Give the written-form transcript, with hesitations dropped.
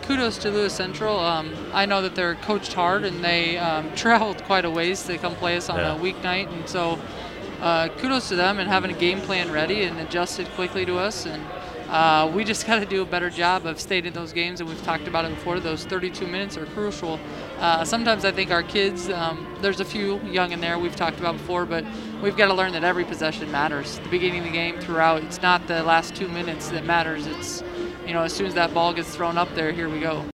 kudos to Lewis Central. I know that they're coached hard and they traveled quite a ways to come play us on a weeknight, and so kudos to them and having a game plan ready and adjusted quickly to us. And we just got to do a better job of staying in those games, and we've talked about it before. Those 32 minutes are crucial. Sometimes I think our kids, there's a few young in there we've talked about before, but we've got to learn that every possession matters. The beginning of the game, throughout, it's not the last 2 minutes that matters. It's, as soon as that ball gets thrown up there, here we go.